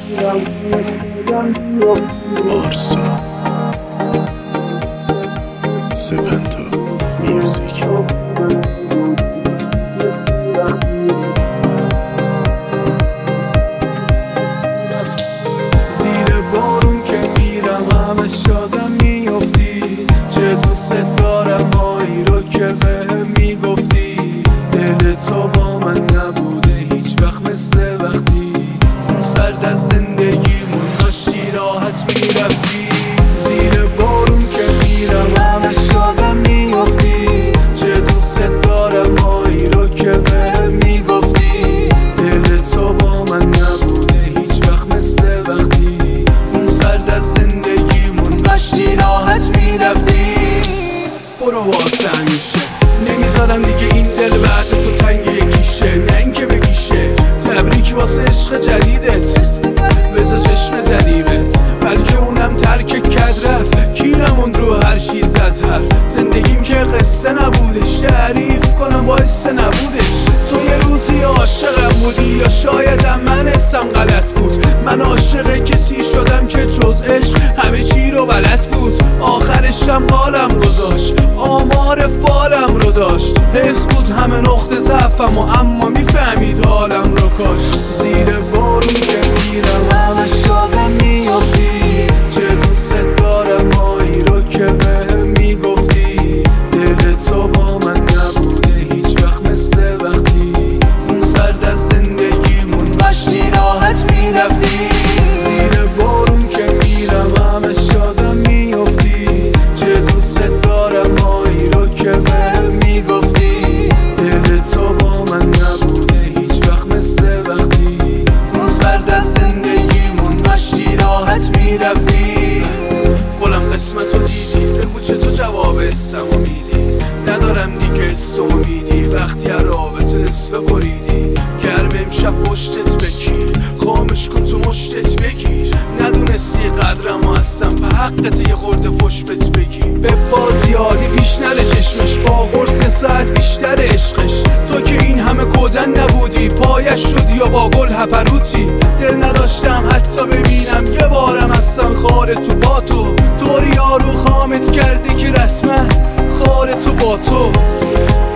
آرسا سپنتا میوزیک. زیر بارون که میرم همش یادم میافتی، چه دوست دارم هایی رو که بهم میگفتی. دل تو با من نبوده هیچ وقت مثل وقتی اون سرد از زندگیمون داشتی راحت میرفتی. زیر بارون که میرم همش یادم میافتی، چه دوست دارم هایی رو که بهم میگفتی. دل تو با من نبوده هیچ وقت مثل وقتی اون سرد از زندگیمون داشتی راحت میرفتی. برو واسه همیشه نمیذارم دیگه این دل بعد تو تنگ یکیشه، نه اینکه بگیشه تبریک واسه عشق جدیدت، بذار چشم زدیمت بلکه اونم ترک کد رفت کیرمون رو هر چی زد حرف. زندگیم که قصه نبودش تعریف کنم باعث نبودش. تو یه روزی عاشقم بودی یا شایدم من اسم غلط بود. من عاشق کسی شدم که جز عشق همه چی رو بلد بود. آخرشم حالم گذاشت آمار فالم رو داشت، حس بود همه نقطه ضعفم و اما میفهمید حالم رو کاش. زیر بارون که میرم همش یادم میافتی، چه دوست دارم هایی رو که بهم میگفتی. دل تو با من نبوده هیچ وقت مثل وقتی اون سرد از زندگیمون داشتی راحت میرفتی. زیر بارون که میرم همش یادم میافتی، چه دوست دارم هایی رو که بهم میگفتی. دل تو با من نبوده هیچ وقت مثل وقتی اون سرد از زندگیمون داشتی راحت میرفتی. گلم قسمتو دیدی بگو چطور جواب اسمو میدی. ندارم دیگه اسمو میدی وقتی رابطه نصف بریدی. گرم امشب پشتت بگیر خامش کن تو مشتت بگیر. ندونستی قدرم و هستم به حقت یه خورده فش بت بگی. به بازیادی پیش نره چشمش با قرص ساعت بیشتر عشقش. تو که این همه کودن نبودی پایش شدی یا با گل هپروتی. دل نداشتم حتی ببینم یه بارم اصلا خاره تو با تو. طوری یارو خامت کرده که رسما خاره تو با تو.